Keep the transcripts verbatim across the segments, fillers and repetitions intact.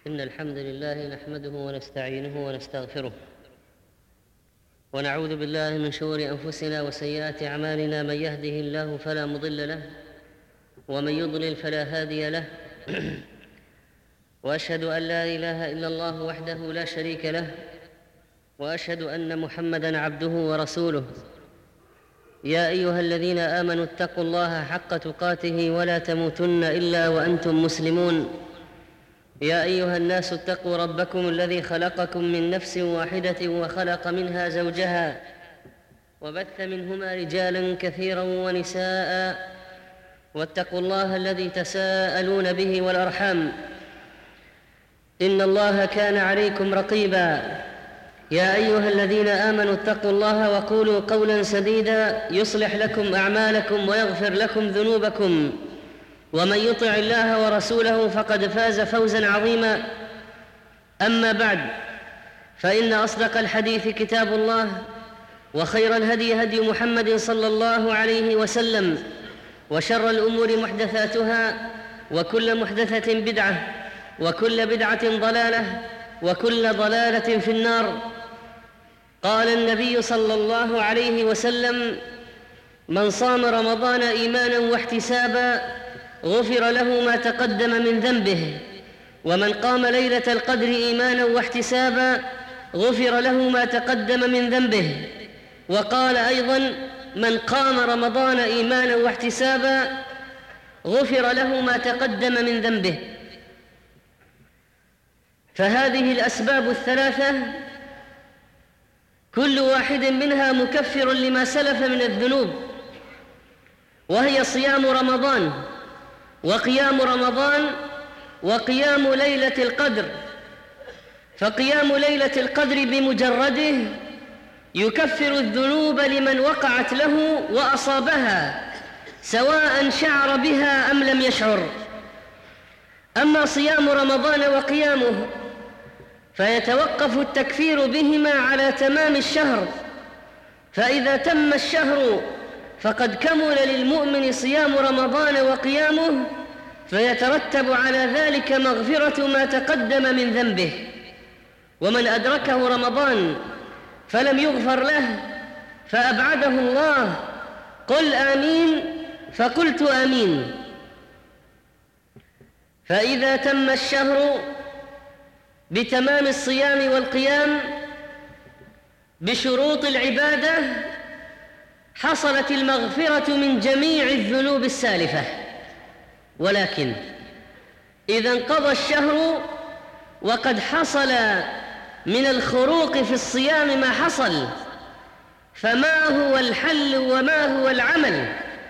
إن الحمد لله نحمده ونستعينه ونستغفره ونعوذ بالله من شرور أنفسنا وسيئات أعمالنا. من يهده الله فلا مضل له ومن يضلل فلا هادي له وأشهد أن لا إله إلا الله وحده لا شريك له وأشهد أن محمدًا عبده ورسوله. يا أيها الذين آمنوا اتقوا الله حق تقاته ولا تموتن إلا وأنتم مسلمون. يا أيها الناس اتقوا ربكم الذي خلقكم من نفس واحدة وخلق منها زوجها وبث منهما رجالا كثيرا ونساء واتقوا الله الذي تساءلون به والأرحام إن الله كان عليكم رقيبا. يا أيها الذين آمنوا اتقوا الله وقولوا قولا سديدا يصلح لكم أعمالكم ويغفر لكم ذنوبكم ومن يطع الله ورسوله فقد فاز فوزا عظيما. أما بعد، فإن أصدق الحديث كتاب الله وخير الهدي هدي محمد صلى الله عليه وسلم وشر الأمور محدثاتها وكل محدثة بدعة وكل بدعة ضلالة وكل ضلالة في النار. قال النبي صلى الله عليه وسلم: من صام رمضان إيمانا واحتسابا غفر له ما تقدم من ذنبه، ومن قام ليلة القدر إيمانا واحتسابا غفر له ما تقدم من ذنبه. وقال أيضا: من قام رمضان إيمانا واحتسابا غفر له ما تقدم من ذنبه. فهذه الأسباب الثلاثة كل واحد منها مكفر لما سلف من الذنوب، وهي صيام رمضان وقيام رمضان وقيام ليلة القدر. فقيام ليلة القدر بمجرده يكفر الذنوب لمن وقعت له وأصابها، سواء شعر بها أم لم يشعر. أما صيام رمضان وقيامه فيتوقف التكفير بهما على تمام الشهر، فإذا تم الشهر فقد كمل للمؤمن صيام رمضان وقيامه، فيترتب على ذلك مغفرة ما تقدم من ذنبه. ومن أدركه رمضان فلم يغفر له فأبعده الله، قل آمين، فقلت آمين. فإذا تم الشهر بتمام الصيام والقيام بشروط العبادة حصلت المغفرة من جميع الذنوب السالفة. ولكن إذا انقضى الشهر وقد حصل من الخروق في الصيام ما حصل، فما هو الحل وما هو العمل؟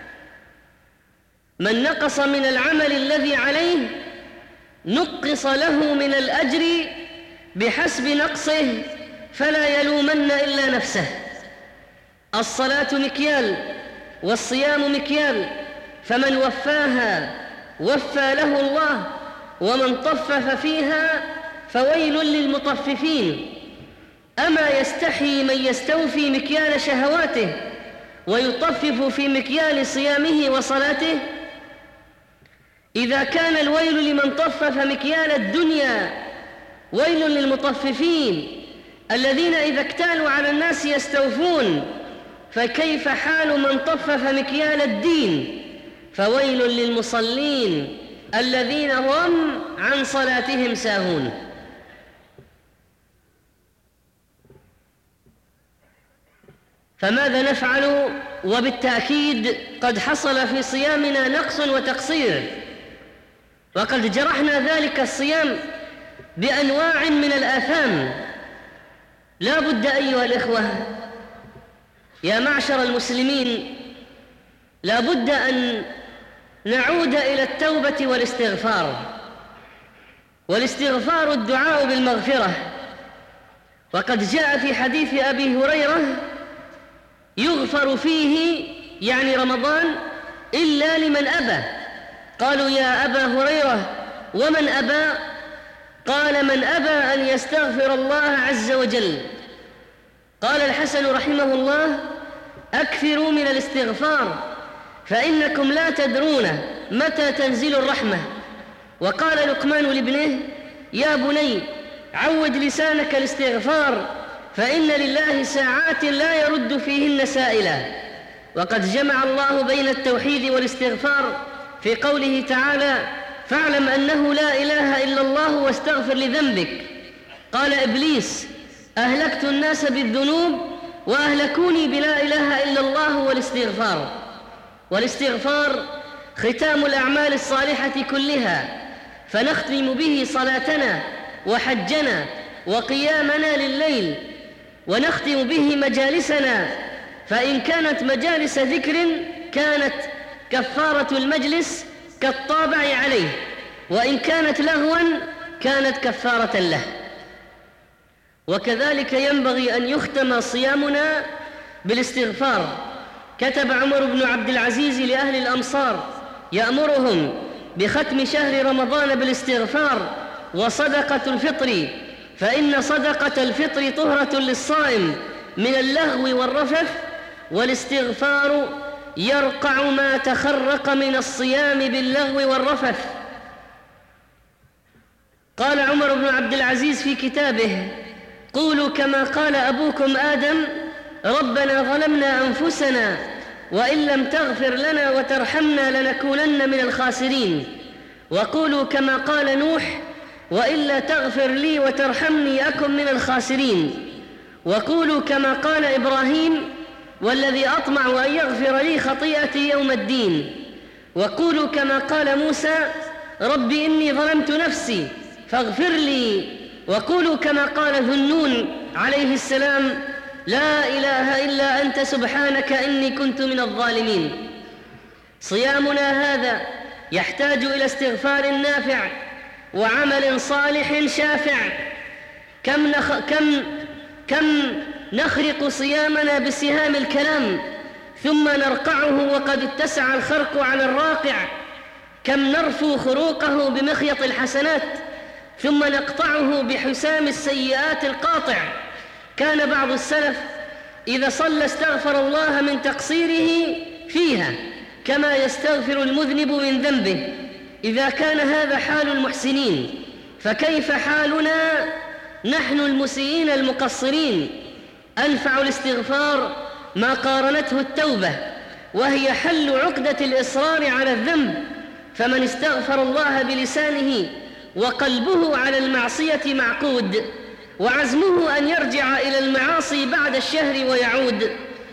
من نقص من العمل الذي عليه نقص له من الأجر بحسب نقصه، فلا يلومن إلا نفسه. الصلاة مكيال والصيام مكيال، فمن وفاها وفى له الله، ومن طفف فيها فويل للمطففين. أما يستحي من يستوفي مكيال شهواته ويطفف في مكيال صيامه وصلاته؟ إذا كان الويل لمن طفف مكيال الدنيا، ويل للمطففين الذين إذا اكتالوا على الناس يستوفون، فكيف حال من طفف مكيال الدين؟ فويل للمصلين الذين هم عن صلاتهم ساهون. فماذا نفعل؟ وبالتأكيد قد حصل في صيامنا نقص وتقصير، وقد جرحنا ذلك الصيام بأنواع من الآثام. لا بد أيها الإخوة يا معشر المسلمين، لا بد أن نعود إلى التوبة والاستغفار. والاستغفار الدعاء بالمغفرة، وقد جاء في حديث أبي هريرة: يغفر فيه يعني رمضان إلا لمن أبى. قالوا: يا أبا هريرة ومن أبى؟ قال: من أبى أن يستغفر الله عز وجل. قال الحسن رحمه الله: أكثروا من الاستغفار فإنكم لا تدرون متى تنزل الرحمة. وقال لقمان لابنه: يا بني عود لسانك الاستغفار، فإن لله ساعات لا يرد فيهن سائلا. وقد جمع الله بين التوحيد والاستغفار في قوله تعالى: فاعلم أنه لا إله إلا الله واستغفر لذنبك. قال إبليس: أهلكت الناس بالذنوب وأهلكوني بلا إله إلا الله والاستغفار. والاستغفار ختام الأعمال الصالحة كلها، فنختم به صلاتنا وحجنا وقيامنا لليل، ونختم به مجالسنا، فإن كانت مجالس ذكر كانت كفارة المجلس كالطابع عليه، وإن كانت لهوا كانت كفارة له. وكذلك ينبغي أن يختم صيامنا بالاستغفار. كتب عمر بن عبد العزيز لأهل الأمصار يأمرهم بختم شهر رمضان بالاستغفار وصدقة الفطر، فإن صدقة الفطر طهرة للصائم من اللغو والرفث، والاستغفار يرقع ما تخرق من الصيام باللغو والرفث. قال عمر بن عبد العزيز في كتابه: قولوا كما قال أبوكم آدم: ربنا ظلمنا أنفسنا وإن لم تغفر لنا وترحمنا لنكونن من الخاسرين. وقولوا كما قال نوح: وإلا تغفر لي وترحمني أكن من الخاسرين. وقولوا كما قال إبراهيم: والذي أطمع أن يغفر لي خطيئتي يوم الدين. وقولوا كما قال موسى: رب إني ظلمت نفسي فاغفر لي. وقولوا كما قال ذو النون عليه السلام: لا إله إلا أنت سبحانك إني كنت من الظالمين. صيامنا هذا يحتاج إلى استغفار نافع وعمل صالح شافع. كم نخ... كم كم نخرق صيامنا بسهام الكلام ثم نرقعه وقد اتسع الخرق على الراقع. كم نرفو خروقه بمخيط الحسنات ثم نقطعه بحسام السيئات القاطع. كان بعض السلف إذا صلى استغفر الله من تقصيره فيها كما يستغفر المذنب من ذنبه. إذا كان هذا حال المحسنين فكيف حالنا نحن المسيئين المقصرين؟ أنفع الاستغفار ما قارنته التوبة، وهي حل عقدة الإصرار على الذنب. فمن استغفر الله بلسانه وقلبه على المعصية معقود، وعزمه أن يرجع إلى المعاصي بعد الشهر ويعود،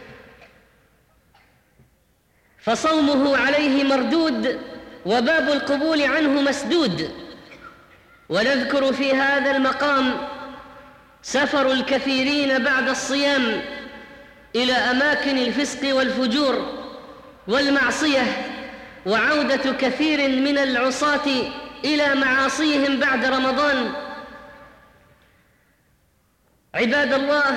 فصومه عليه مردود وباب القبول عنه مسدود. ونذكر في هذا المقام سفر الكثيرين بعد الصيام إلى أماكن الفسق والفجور والمعصية، وعودة كثير من العصاة إلى معاصيهم بعد رمضان. عباد الله،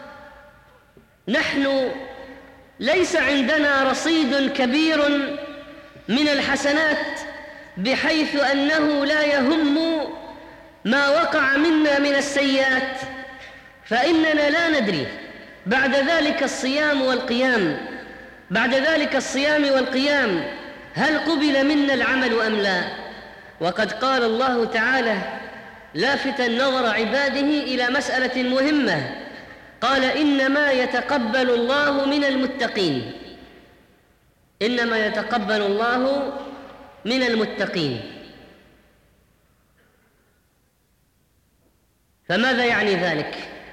نحن ليس عندنا رصيد كبير من الحسنات بحيث أنه لا يهم ما وقع منا من السيئات، فإننا لا ندري بعد ذلك الصيام والقيام بعد ذلك الصيام والقيام هل قبل منا العمل أم لا. وقد قال الله تعالى لافتا نظر عباده إلى مسألة مهمة، قال: إنما يتقبل الله من المتقين. إنما يتقبل الله من المتقين. فماذا يعني ذلك؟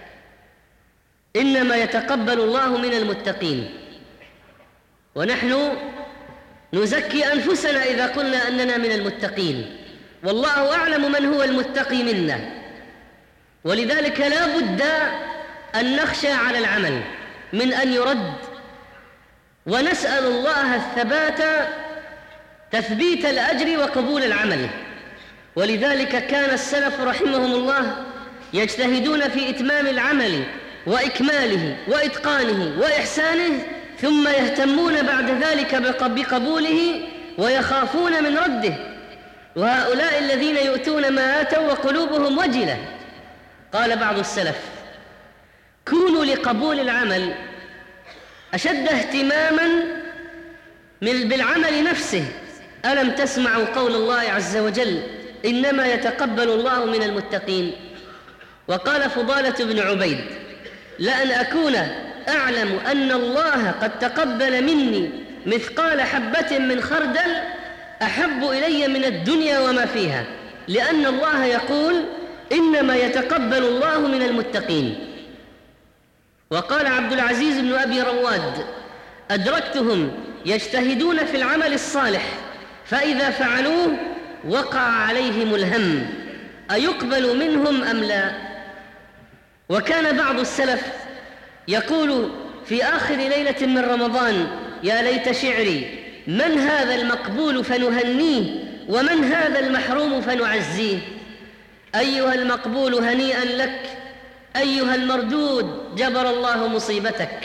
إنما يتقبل الله من المتقين، ونحن نزكي أنفسنا إذا قلنا أننا من المتقين، والله أعلم من هو المتقي منا. ولذلك لا بد أن نخشى على العمل من أن يرد، ونسأل الله الثبات تثبيت الأجر وقبول العمل. ولذلك كان السلف رحمهم الله يجتهدون في إتمام العمل وإكماله وإتقانه وإحسانه، ثم يهتمون بعد ذلك بقبوله ويخافون من رده. وهؤلاء الذين يؤتون ما آتوا وقلوبهم وجلة. قال بعض السلف: كونوا لقبول العمل أشد اهتماما من بالعمل نفسه. ألم تسمعوا قول الله عز وجل: إنما يتقبل الله من المتقين. وقال فضالة بن عبيد: لأن أكون أعلم أن الله قد تقبل مني مثقال حبة من خردل أحب إلي من الدنيا وما فيها، لأن الله يقول: إنما يتقبل الله من المتقين. وقال عبد العزيز بن أبي رواد: أدركتهم يجتهدون في العمل الصالح، فإذا فعلوه وقع عليهم الهم أيقبل منهم أم لا. وكان بعض السلف يقول في آخر ليلة من رمضان: يا ليت شعري، من هذا المقبول فنهنيه، ومن هذا المحروم فنعزيه. أيها المقبول هنيئا لك، أيها المردود جبر الله مصيبتك.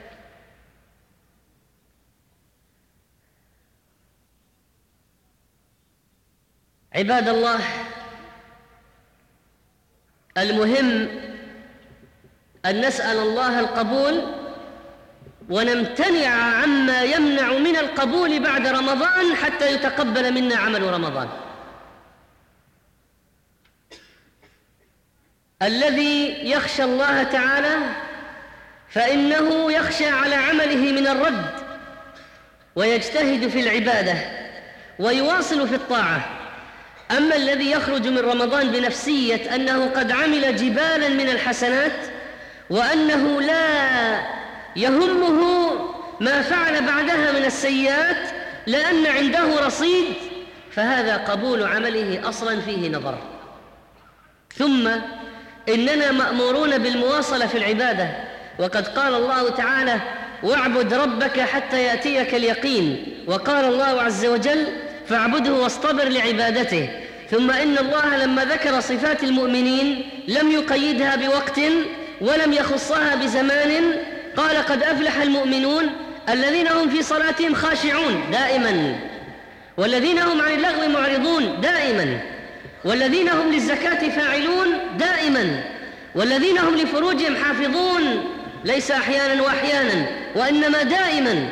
عباد الله، المهم أن نسأل الله القبول ونمتنع عما يمنع من القبول بعد رمضان حتى يتقبل منا عمل رمضان. الذي يخشى الله تعالى فإنه يخشى على عمله من الرد، ويجتهد في العبادة ويواصل في الطاعة. أما الذي يخرج من رمضان بنفسية أنه قد عمل جبالا من الحسنات وأنه لا يهمه ما فعل بعدها من السيئات لأن عنده رصيد، فهذا قبول عمله أصلا فيه نظر. ثم إننا مأمورون بالمواصلة في العبادة، وقد قال الله تعالى: واعبد ربك حتى يأتيك اليقين. وقال الله عز وجل: فاعبده واصطبر لعبادته. ثم إن الله لما ذكر صفات المؤمنين لم يقيدها بوقت ولم يخصها بزمان، قال: قد أفلح المؤمنون الذين هم في صلاتهم خاشعون دائما، والذين هم عن اللغو معرضون دائما، والذين هم للزكاة فاعلون دائما، والذين هم لفروجهم حافظون، ليس أحيانا وأحيانا وإنما دائما.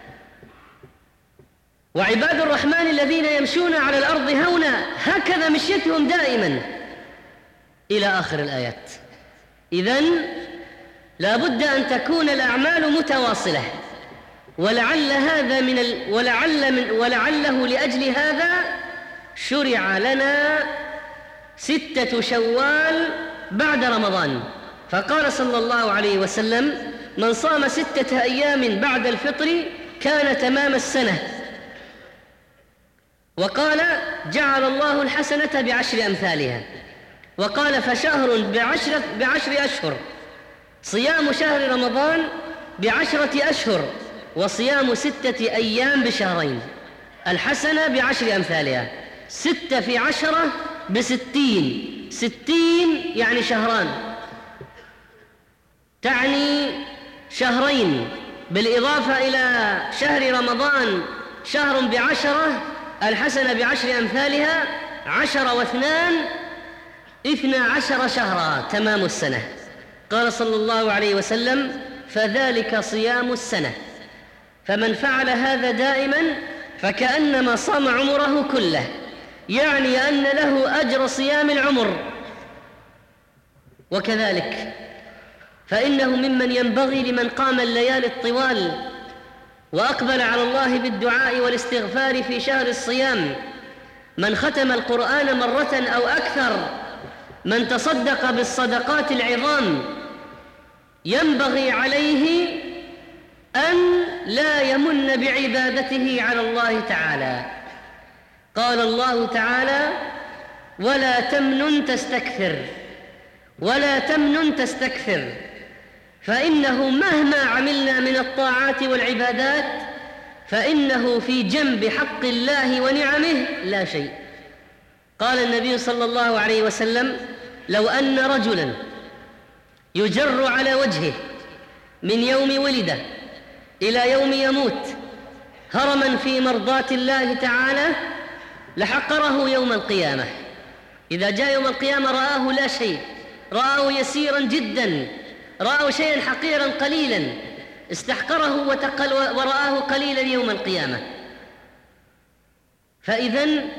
وعباد الرحمن الذين يمشون على الأرض هونا هكذا مشيتهم دائما، إلى آخر الآيات. إذن لا بد أن تكون الأعمال متواصلة، ولعل هذا من ال... ولعل من... ولعله لأجل هذا شرع لنا ستة شوال بعد رمضان. فقال صلى الله عليه وسلم: من صام ستة أيام بعد الفطر كان تمام السنة. وقال: جعل الله الحسنة بعشر أمثالها. وقال: فشهر بعشرة بعشر أشهر، صيام شهر رمضان بعشرة أشهر، وصيام ستة أيام بشهرين. الحسنة بعشر أمثالها، ستة في عشرة بستين، ستين يعني شهران، تعني شهرين، بالإضافة إلى شهر رمضان شهر بعشرة، الحسنة بعشر أمثالها، عشر واثنان اثنى عشر شهرا، تمام السنة. قال صلى الله عليه وسلم: فذلك صيام السنة. فمن فعل هذا دائما فكأنما صام عمره كله، يعني أن له أجر صيام العمر. وكذلك فإنه ممن ينبغي لمن قام الليالي الطوال وأقبل على الله بالدعاء والاستغفار في شهر الصيام، من ختم القرآن مرة أو أكثر، من تصدق بالصدقات العظام، ينبغي عليه أن لا يمن بعبادته على الله تعالى. قال الله تعالى: ولا تمنن تستكثر، ولا تمنن تستكثر، فإنه مهما عملنا من الطاعات والعبادات فإنه في جنب حق الله ونعمه لا شيء. قال النبي صلى الله عليه وسلم: لو أن رجلا يجر على وجهه من يوم ولد إلى يوم يموت هرما في مرضاة الله تعالى لحقره يوم القيامة. إذا جاء يوم القيامة رآه لا شيء، رآه يسيرا جدا، رآه شيئا حقيرا قليلا، استحقره وتقل ورآه قليلا يوم القيامة. فإذن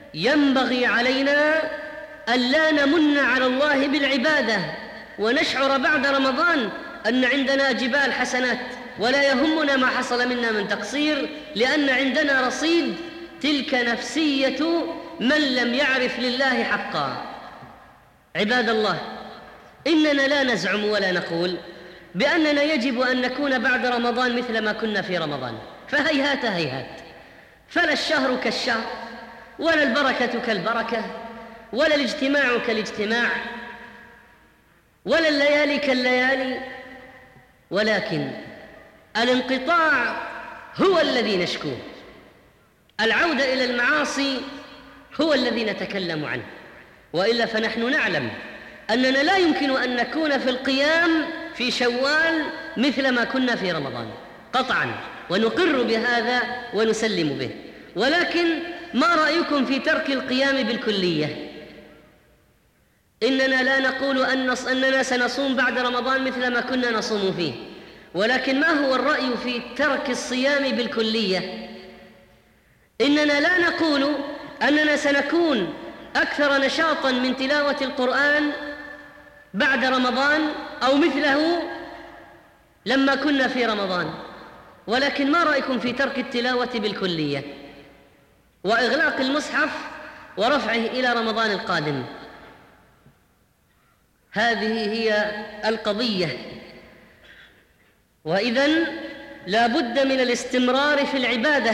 ينبغي علينا ألا نمن على الله بالعبادة ونشعر بعد رمضان أن عندنا جبال حسنات ولا يهمنا ما حصل منا من تقصير، لأن عندنا رصيد. تلك نفسية من لم يعرف لله حقا. عباد الله، إننا لا نزعم ولا نقول بأننا يجب أن نكون بعد رمضان مثل ما كنا في رمضان، فهيهات هيهات، فلا الشهر كالشهر ولا البركة كالبركة ولا الاجتماع كالاجتماع ولا الليالي كالليالي، ولكن الانقطاع هو الذي نشكوه. العودة إلى المعاصي هو الذي نتكلم عنه، وإلا فنحن نعلم أننا لا يمكن أن نكون في القيام في شوال مثل ما كنا في رمضان قطعا، ونقر بهذا ونسلم به. ولكن ما رأيكم في ترك القيام بالكلية؟ إننا لا نقول أن أننا سنصوم بعد رمضان مثل ما كنا نصوم فيه، ولكن ما هو الرأي في ترك الصيام بالكلية؟ إننا لا نقول أننا سنكون أكثر نشاطاً من تلاوة القرآن بعد رمضان أو مثله لما كنا في رمضان، ولكن ما رأيكم في ترك التلاوة بالكلية وإغلاق المصحف ورفعه إلى رمضان القادم؟ هذه هي القضية. وإذن لا بد من الاستمرار في العبادة،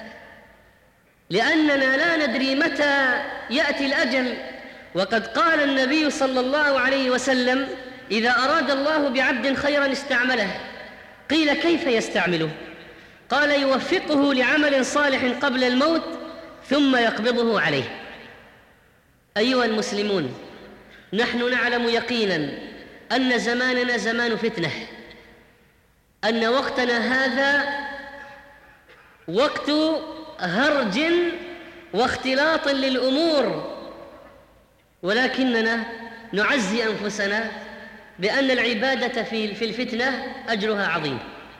لأننا لا ندري متى يأتي الأجل. وقد قال النبي صلى الله عليه وسلم: إذا أراد الله بعبد خيرا استعمله. قيل: كيف يستعمله؟ قال: يوفقه لعمل صالح قبل الموت ثم يقبضه عليه. أيها المسلمون، نحن نعلم يقينا أن زماننا زمان فتنة، أن وقتنا هذا وقت هرج واختلاط للأمور، ولكننا نعزي أنفسنا بأن العبادة في الفتنة أجرها عظيم.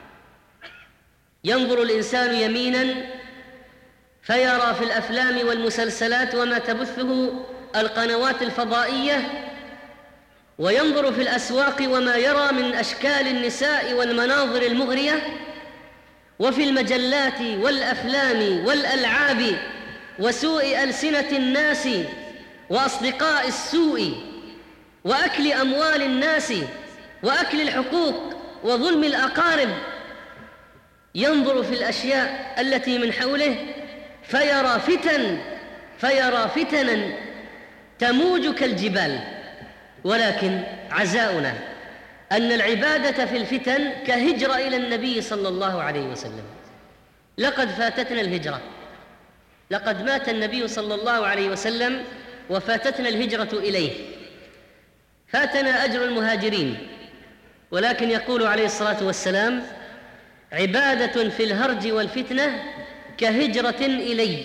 ينظر الإنسان يمينا فيرى في الأفلام والمسلسلات وما تبثه القنوات الفضائية، وينظر في الأسواق وما يرى من أشكال النساء والمناظر المغرية، وفي المجلات والأفلام والألعاب وسوء ألسنة الناس وأصدقاء السوء وأكل أموال الناس وأكل الحقوق وظلم الأقارب. ينظر في الأشياء التي من حوله فيرى فتن فيرى فتنا تموج كالجبال. ولكن عزاؤنا أن العبادة في الفتن كهجرة إلى النبي صلى الله عليه وسلم. لقد فاتتنا الهجرة، لقد مات النبي صلى الله عليه وسلم وفاتتنا الهجرة إليه، فاتنا أجر المهاجرين. ولكن يقول عليه الصلاة والسلام: عبادة في الهرج والفتنة كهجرة إلي.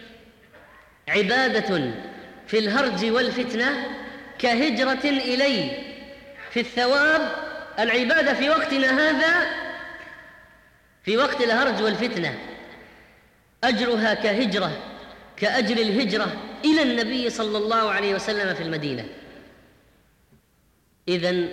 عبادة في الهرج والفتنة كهجرة إلي. في الثواب العبادة في وقتنا هذا، في وقت الهرج والفتنة، أجرها كهجرة، كأجر الهجرة إلى النبي صلى الله عليه وسلم في المدينة. إذن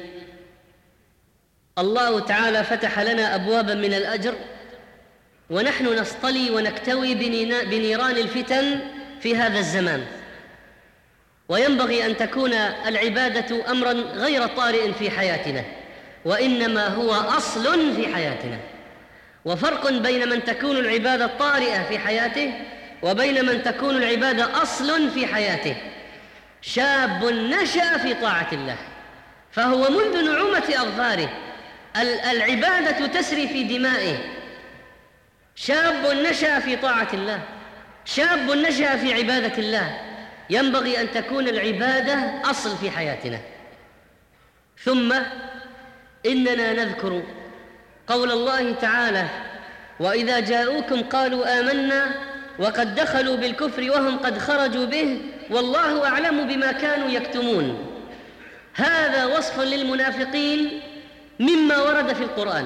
الله تعالى فتح لنا أبوابا من الأجر، ونحن نصطلي ونكتوي بنيران الفتن في هذا الزمان. وينبغي أن تكون العبادة أمرا غير طارئ في حياتنا، وإنما هو أصل في حياتنا. وفرق بين من تكون العبادة طارئة في حياته وبين من تكون العبادة أصل في حياته. شاب نشأ في طاعة الله فهو منذ نعومة أظفاره العبادة تسري في دمائه. شاب نشأ في طاعة الله، شاب نشأ في عبادة الله. ينبغي أن تكون العبادة أصل في حياتنا. ثم إننا نذكر قول الله تعالى: وإذا جاءوكم قالوا آمنا وقد دخلوا بالكفر وهم قد خرجوا به والله أعلم بما كانوا يكتمون. هذا وصف للمنافقين مما ورد في القرآن.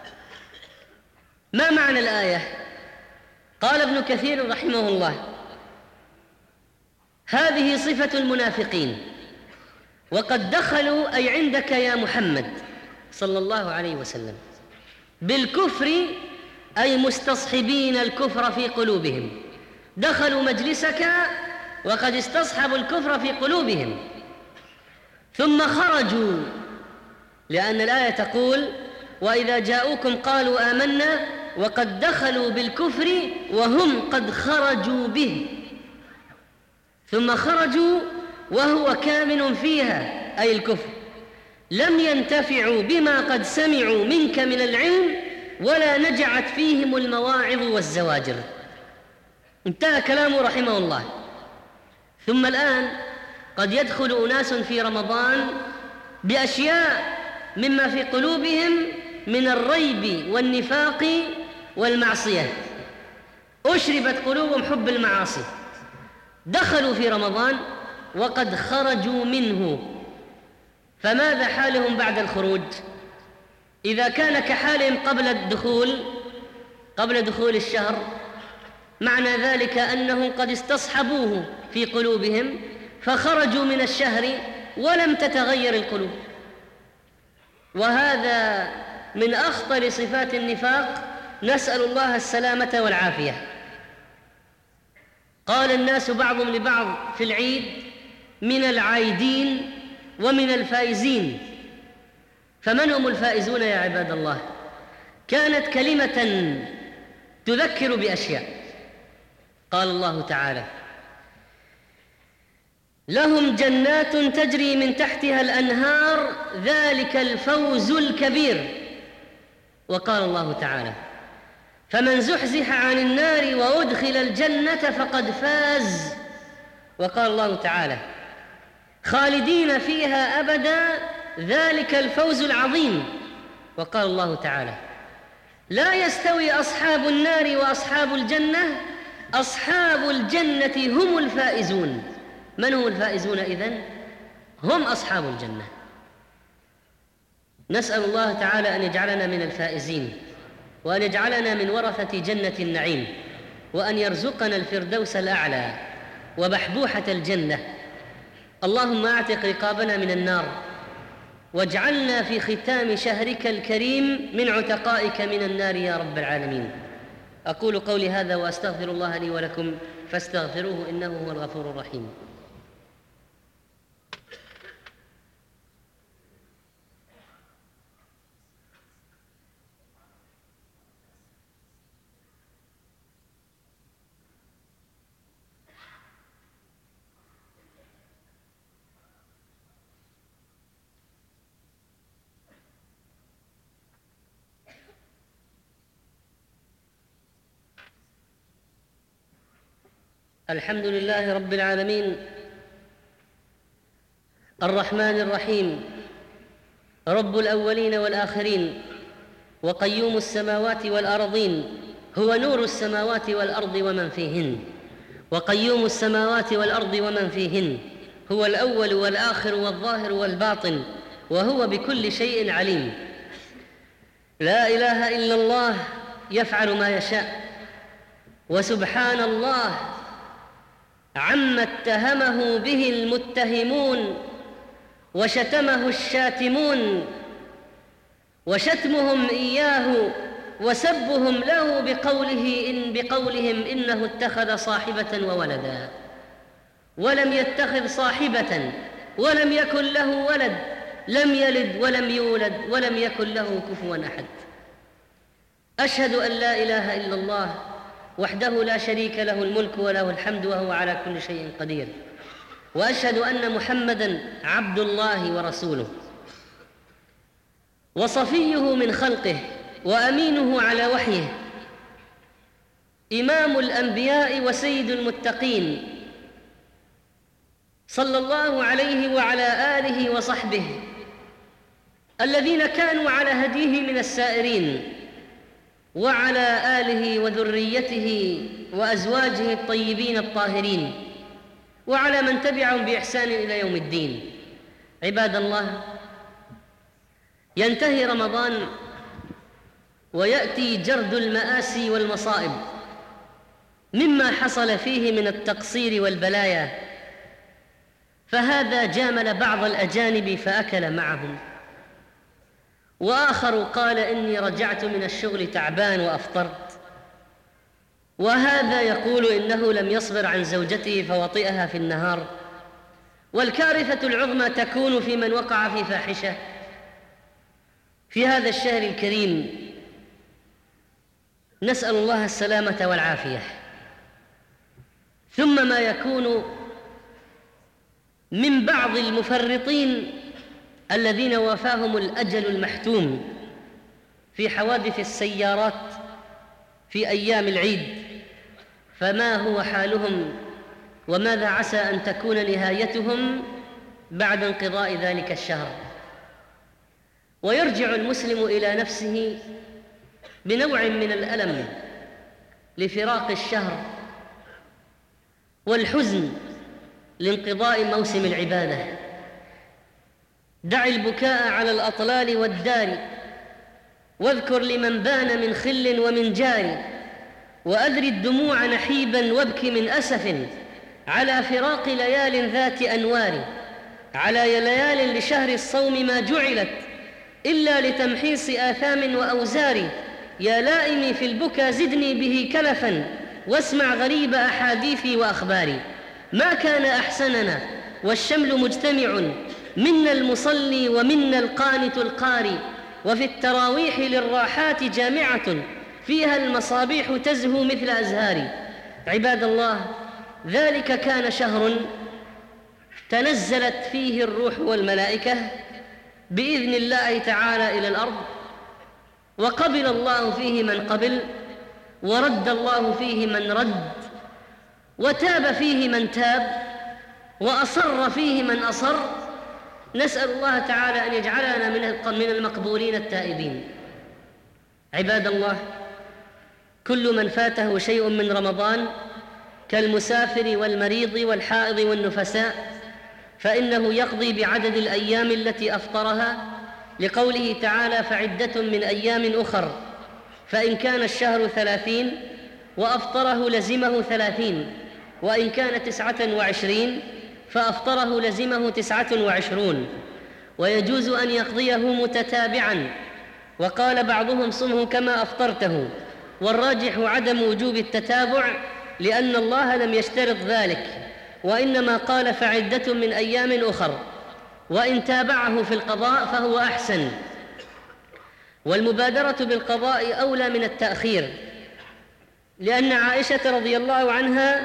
ما معنى الآية؟ قال ابن كثير رحمه الله: هذه صفة المنافقين، وقد دخلوا أي عندك يا محمد صلى الله عليه وسلم بالكفر، أي مستصحبين الكفر في قلوبهم، دخلوا مجلسك وقد استصحبوا الكفر في قلوبهم، ثم خرجوا، لأن الآية تقول وإذا جاءوكم قالوا آمنا وقد دخلوا بالكفر وهم قد خرجوا به، ثم خرجوا وهو كامن فيها أي الكفر، لم ينتفعوا بما قد سمعوا منك من العلم ولا نجعت فيهم المواعظ والزواجر. انتهى كلامه رحمه الله. ثم الآن قد يدخل أناس في رمضان بأشياء مما في قلوبهم من الريب والنفاق والمعصية، أشربت قلوبهم حب المعاصي، دخلوا في رمضان وقد خرجوا منه، فماذا حالهم بعد الخروج؟ إذا كان كحالهم قبل الدخول قبل دخول الشهر، معنى ذلك أنهم قد استصحبوه في قلوبهم فخرجوا من الشهر ولم تتغير القلوب، وهذا من أخطر صفات النفاق، نسأل الله السلامة والعافية. قال الناس بعضهم لبعض في العيد من العايدين ومن الفائزين، فمن هم الفائزون يا عباد الله؟ كانت كلمة تذكر بأشياء. قال الله تعالى لهم جنات تجري من تحتها الأنهار ذلك الفوز الكبير. وقال الله تعالى فمن زحزح عن النار وأدخل الجنة فقد فاز. وقال الله تعالى خالدين فيها أبدا ذلك الفوز العظيم. وقال الله تعالى لا يستوي أصحاب النار وأصحاب الجنة أصحاب الجنة هم الفائزون. من هم الفائزون إذن؟ هم أصحاب الجنة. نسأل الله تعالى أن يجعلنا من الفائزين، وأن يجعلنا من ورثة جنة النعيم، وأن يرزقنا الفردوس الأعلى وبحبوحة الجنة. اللهم أعتق رقابنا من النار، واجعلنا في ختام شهرك الكريم من عتقائك من النار يا رب العالمين. أقول قولي هذا وأستغفر الله لي ولكم فاستغفروه إنه هو الغفور الرحيم. الحمد لله رب العالمين الرحمن الرحيم رب الأولين والآخرين وقيوم السماوات والأرضين، هو نور السماوات والأرض ومن فيهن، وقيوم السماوات والأرض ومن فيهن، هو الأول والآخر والظاهر والباطن، وهو بكل شيء عليم. لا إله إلا الله يفعل ما يشاء، وسبحان الله عما اتهمه به المتهمون وشتمه الشاتمون، وشتمهم إياه وسبهم له بقوله إن بقولهم إنه اتخذ صاحبة وولدا، ولم يتخذ صاحبة ولم يكن له ولد، لم يلد ولم يولد ولم يكن له كفوا أحد. أشهد أن لا إله إلا الله وحده لا شريك له الملك وله الحمد وهو على كل شيء قدير، وأشهد أن محمدًا عبد الله ورسوله وصفيه من خلقه وأمينه على وحيه، إمام الأنبياء وسيد المتقين، صلى الله عليه وعلى آله وصحبه الذين كانوا على هديه من السائرين، وعلى آله وذريته وأزواجه الطيبين الطاهرين، وعلى من تبعهم بإحسان إلى يوم الدين. عباد الله، ينتهي رمضان ويأتي جرد المآسي والمصائب مما حصل فيه من التقصير والبلايا فهذا جامل بعض الأجانب فأكل معهم، وآخر قال إني رجعت من الشغل تعبان وأفطرت، وهذا يقول إنه لم يصبر عن زوجته فوطئها في النهار. والكارثة العظمى تكون في من وقع في فاحشة في هذا الشهر الكريم، نسأل الله السلامة والعافية. ثم ما يكون من بعض المفرطين الذين وافاهم الأجل المحتوم في حوادث السيارات في أيام العيد، فما هو حالهم وماذا عسى أن تكون نهايتهم بعد انقضاء ذلك الشهر؟ ويرجع المسلم إلى نفسه بنوع من الألم لفراق الشهر والحزن لانقضاء موسم العبادة. دع البكاء على الأطلال والدار، واذكر لمن بان من خل ومن جار، وأذر الدموع نحيبا وابك من أسف على فراق ليال ذات أنوار، على ليال لشهر الصوم ما جعلت إلا لتمحيص آثام وأوزار، يا لائمي في البكا زدني به كلفا واسمع غريب أحاديثي وأخباري. ما كان أحسننا والشمل مجتمع، منا المصلي ومنا القانت القاري، وفي التراويح للراحات جامعة فيها المصابيح تزهو مثل أزهار. عباد الله، ذلك كان شهر تنزلت فيه الروح والملائكة بإذن الله تعالى إلى الأرض، وقبل الله فيه من قبل، ورد الله فيه من رد، وتاب فيه من تاب، وأصر فيه من أصر. نسأل الله تعالى أن يجعلنا من المقبولين التائبين. عباد الله، كل من فاته شيء من رمضان كالمسافر والمريض والحائض والنفساء فإنه يقضي بعدد الأيام التي أفطرها، لقوله تعالى: فعدة من أيام أخر. فإن كان الشهر ثلاثين وأفطره لزمه ثلاثين، وإن كان تسعة وعشرين فأفطره لزمه تسعة وعشرون. ويجوز أن يقضيه متتابعا، وقال بعضهم: صمه كما أفطرته، والراجح عدم وجوب التتابع لأن الله لم يشترط ذلك، وإنما قال فعدة من أيام أخر، وإن تابعه في القضاء فهو أحسن. والمبادرة بالقضاء أولى من التأخير، لأن عائشة رضي الله عنها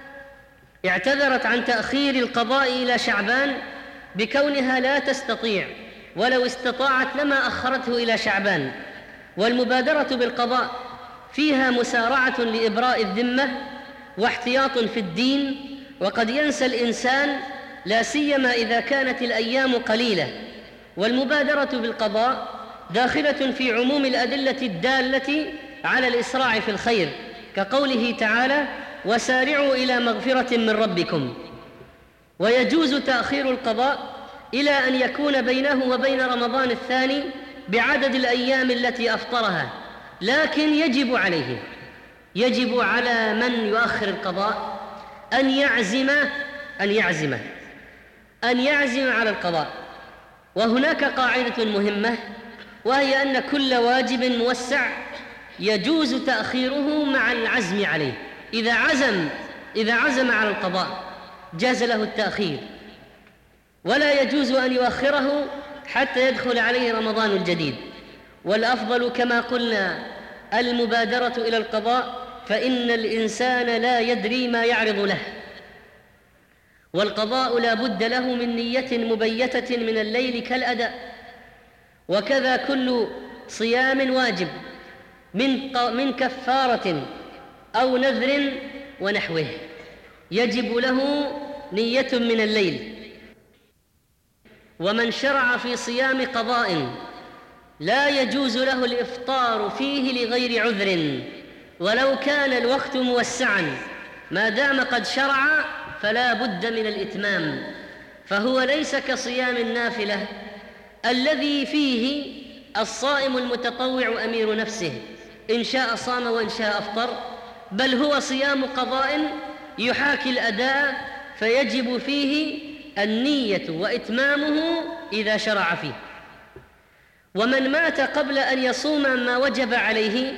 اعتذرت عن تأخير القضاء إلى شعبان بكونها لا تستطيع، ولو استطاعت لما أخرته إلى شعبان. والمبادرة بالقضاء فيها مسارعة لإبراء الذمة واحتياط في الدين، وقد ينسى الإنسان لا سيما إذا كانت الأيام قليلة. والمبادرة بالقضاء داخلة في عموم الأدلة الدالة على الإسراع في الخير، كقوله تعالى: وسارعوا إلى مغفرة من ربكم. ويجوز تأخير القضاء إلى أن يكون بينه وبين رمضان الثاني بعدد الأيام التي أفطرها، لكن يجب عليه يجب على من يؤخر القضاء أن يعزم أن يعزم أن يعزم على القضاء. وهناك قاعدة مهمة، وهي أن كل واجب موسع يجوز تأخيره مع العزم عليه. إذا عزم إذا عزم على القضاء جاز له التأخير، ولا يجوز أن يؤخره حتى يدخل عليه رمضان الجديد. والأفضل كما قلنا المبادرة إلى القضاء، فإن الإنسان لا يدري ما يعرض له، والقضاء لا بد له من نية مبيتة من الليل كالأداء. وكذا كل صيام واجب من من كفارة أو نذر ونحوه يجب له نية من الليل. ومن شرع في صيام قضاء لا يجوز له الإفطار فيه لغير عذر، ولو كان الوقت موسعا، ما دام قد شرع فلا بد من الإتمام. فهو ليس كصيام النافلة الذي فيه الصائم المتطوع أمير نفسه، إن شاء صام وإن شاء أفطر، بل هو صيام قضاء يحاكي الأداء، فيجب فيه النية وإتمامه إذا شرع فيه. ومن مات قبل أن يصوم ما وجب عليه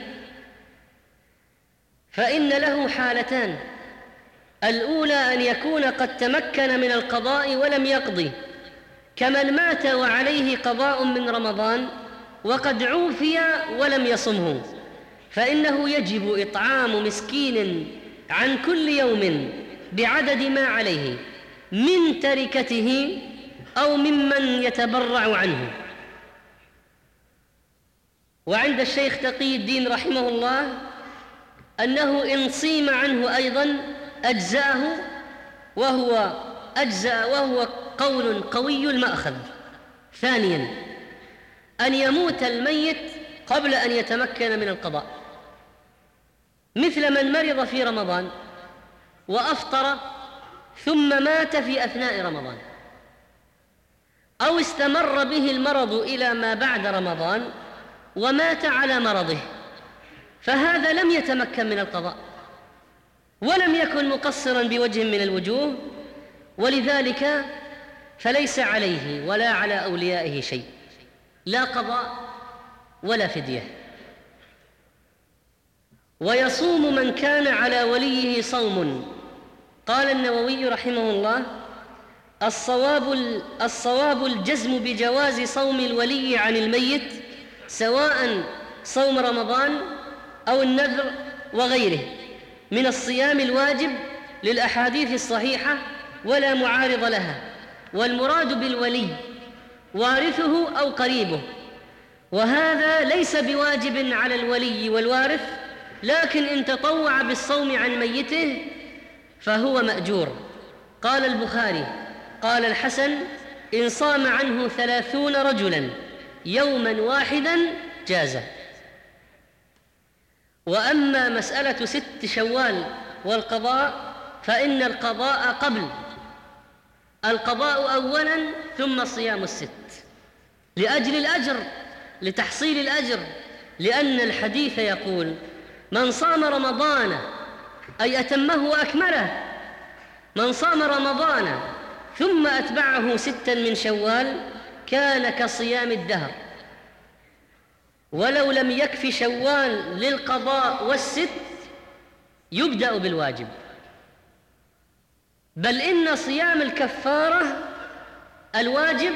فإن له حالتان: الأولى أن يكون قد تمكن من القضاء ولم يقضي، كمن مات وعليه قضاء من رمضان وقد عوفي ولم يصمه، فإنه يجب إطعام مسكين عن كل يوم بعدد ما عليه من تركته أو ممن يتبرع عنه. وعند الشيخ تقي الدين رحمه الله أنه إن صيم عنه أيضا أجزأه، وهو أجزأ وهو قول قوي المأخذ. ثانيا أن يموت الميت قبل أن يتمكن من القضاء، مثل من مرض في رمضان وأفطر ثم مات في أثناء رمضان، أو استمر به المرض إلى ما بعد رمضان ومات على مرضه، فهذا لم يتمكن من القضاء ولم يكن مقصرا بوجه من الوجوه، ولذلك فليس عليه ولا على أوليائه شيء، لا قضاء ولا فدية. ويصوم من كان على وليه صوم. قال النووي رحمه الله: الصواب الصواب الجزم بجواز صوم الولي عن الميت، سواء صوم رمضان أو النذر وغيره من الصيام الواجب للأحاديث الصحيحة ولا معارض لها. والمراد بالولي وارثه أو قريبه، وهذا ليس بواجب على الولي والوارث، لكن إن تطوع بالصوم عن ميته فهو مأجور. قال البخاري: قال الحسن: إن صام عنه ثلاثون رجلا يوما واحدا جاز. وأما مسألة ست شوال والقضاء فإن القضاء قبل القضاء أولا ثم صيام الست لأجل الأجر، لتحصيل الأجر، لأن الحديث يقول: من صام رمضان أي أتمه وأكمله، من صام رمضان ثم أتبعه ستا من شوال كان كصيام الدهر. ولو لم يكف شوال للقضاء والست يبدأ بالواجب، بل إن صيام الكفارة الواجب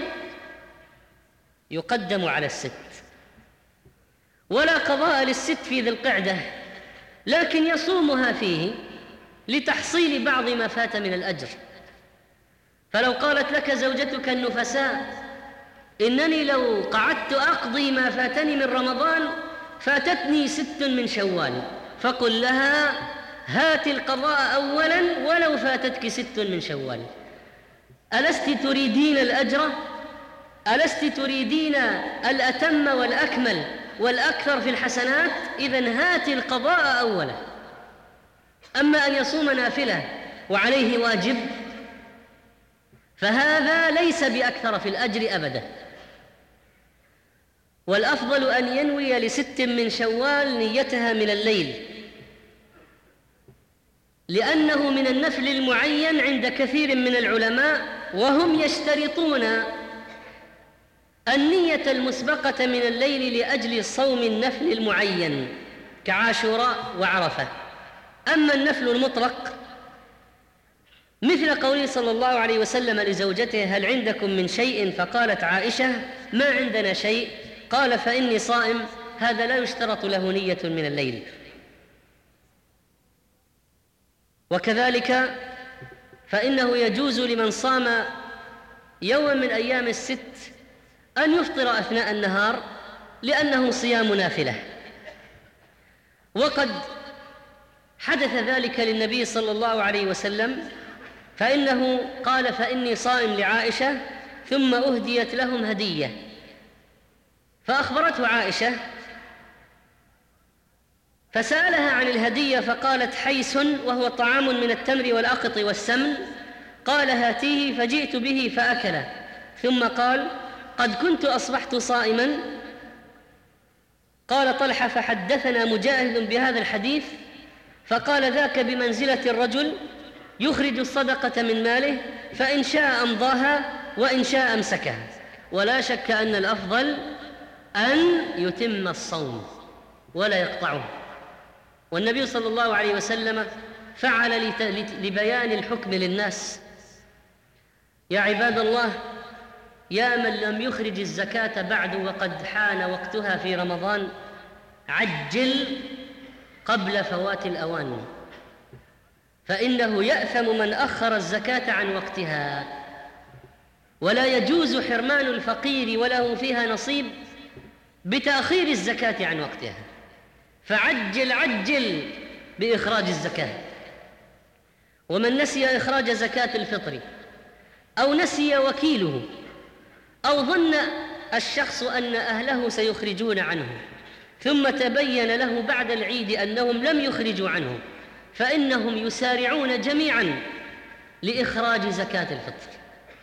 يقدم على الست. ولا قضاء للست في ذي القعدة، لكن يصومها فيه لتحصيل بعض ما فات من الأجر. فلو قالت لك زوجتك النفساء: إنني لو قعدت أقضي ما فاتني من رمضان فاتتني ست من شوال، فقل لها: هات القضاء أولا ولو فاتتك ست من شوال. ألست تريدين الأجر؟ ألست تريدين الأتم والأكمل والأكثر في الحسنات؟ إذن هات القضاء أولا. أما أن يصوم نافلة وعليه واجب فهذا ليس بأكثر في الأجر أبدا. والأفضل أن ينوي لست من شوال نيتها من الليل، لأنه من النفل المعين عند كثير من العلماء، وهم يشترطون النية المسبقة من الليل لأجل صوم النفل المعين كعاشوراء وعرفة. أما النفل المطلق مثل قوله صلى الله عليه وسلم لزوجته: هل عندكم من شيء؟ فقالت عائشة: ما عندنا شيء. قال: فإني صائم. هذا لا يشترط له نية من الليل. وكذلك فإنه يجوز لمن صام يوما من أيام الست أن يفطر أثناء النهار لأنه صيام نافلة. وقد حدث ذلك للنبي صلى الله عليه وسلم، فإنه قال: فإني صائم لعائشة، ثم أهديت لهم هدية، فأخبرته عائشة فسألها عن الهدية فقالت: حيس، وهو طعام من التمر والأقط والسمن. قال: هاتيه، فجئت به فأكل. ثم قال: قد كنت أصبحت صائما. قال طلحة: فحدثنا مجاهد بهذا الحديث فقال: ذاك بمنزلة الرجل يخرج الصدقة من ماله، فإن شاء أمضاها وإن شاء أمسكها. ولا شك أن الأفضل أن يتم الصوم ولا يقطعه، والنبي صلى الله عليه وسلم فعل لبيان الحكم للناس. يا عباد الله، يا من لم يخرج الزكاة بعد وقد حان وقتها في رمضان، عجل قبل فوات الأوان، فإنه يأثم من أخر الزكاة عن وقتها، ولا يجوز حرمان الفقير وله فيها نصيب بتأخير الزكاة عن وقتها. فعجل عجل بإخراج الزكاة. ومن نسي إخراج زكاة الفطر أو نسي وكيله أو ظن الشخص أن أهله سيخرجون عنه ثم تبين له بعد العيد أنهم لم يخرجوا عنه، فإنهم يسارعون جميعا لإخراج زكاة الفطر.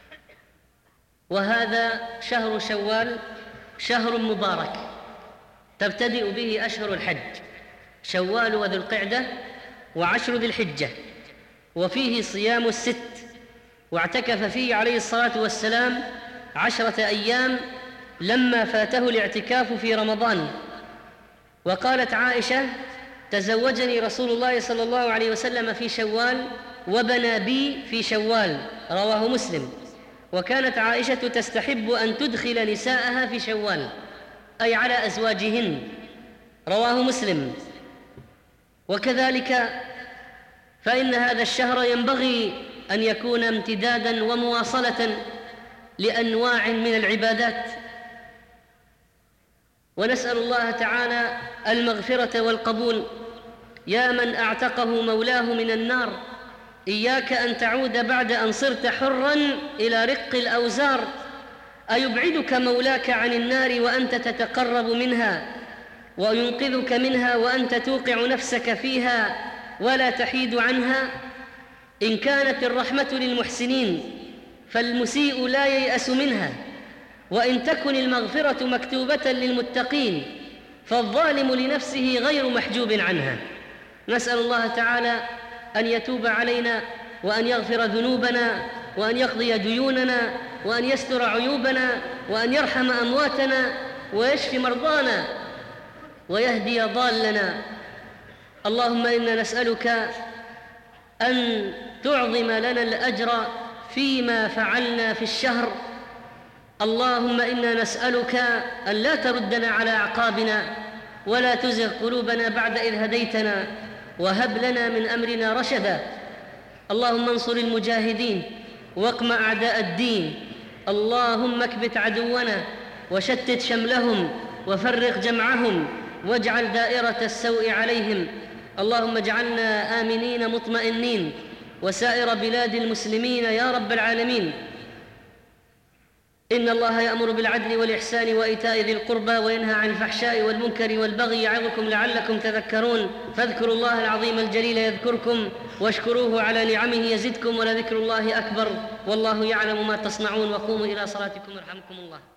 وهذا شهر شوال شهر مبارك تبتدئ به أشهر الحج، شوال وذو القعدة وعشر ذي الحجة، وفيه صيام الست، واعتكف فيه عليه الصلاة والسلام عشرة أيام لما فاته الاعتكاف في رمضان. وقالت عائشة: تزوجني رسول الله صلى الله عليه وسلم في شوال وبنى بي في شوال، رواه مسلم. وكانت عائشة تستحب أن تدخل نساءها في شوال، أي على أزواجهن، رواه مسلم. وكذلك فإن هذا الشهر ينبغي أن يكون امتدادا ومواصلة لأنواع من العبادات، ونسأل الله تعالى المغفرة والقبول. يا من أعتقه مولاه من النار، إياك أن تعود بعد أن صرت حراً إلى رق الأوزار. أيبعدك مولاك عن النار وأنت تتقرب منها، وينقذك منها وأنت توقع نفسك فيها ولا تحيد عنها؟ إن كانت الرحمة للمحسنين فالمسيء لا ييأس منها، وإن تكن المغفرة مكتوبة للمتقين فالظالم لنفسه غير محجوب عنها. نسأل الله تعالى أن يتوب علينا وأن يغفر ذنوبنا وأن يقضي ديوننا وأن يستر عيوبنا وأن يرحم أمواتنا ويشفي مرضانا ويهدي ضالنا. اللهم إنا نسألك أن تعظم لنا الأجر فيما فعلنا في الشهر. اللهم إنا نسألك أن لا تردنا على أعقابنا ولا تزغ قلوبنا بعد إذ هديتنا وهب لنا من أمرنا رشدا. اللهم انصر المجاهدين واقمع أعداء الدين. اللهم اكبت عدونا وشتت شملهم وفرق جمعهم واجعل دائرة السوء عليهم. اللهم اجعلنا آمنين مطمئنين وسائر بلاد المسلمين يا رب العالمين. إن الله يأمر بالعدل والإحسان وإيتاء ذي القربى وينهى عن الفحشاء والمنكر والبغي يعظكم لعلكم تذكرون. فاذكروا الله العظيم الجليل يذكركم واشكروه على نعمه يزدكم ولذكر الله أكبر والله يعلم ما تصنعون. وقوموا إلى صلاتكم يرحمكم الله.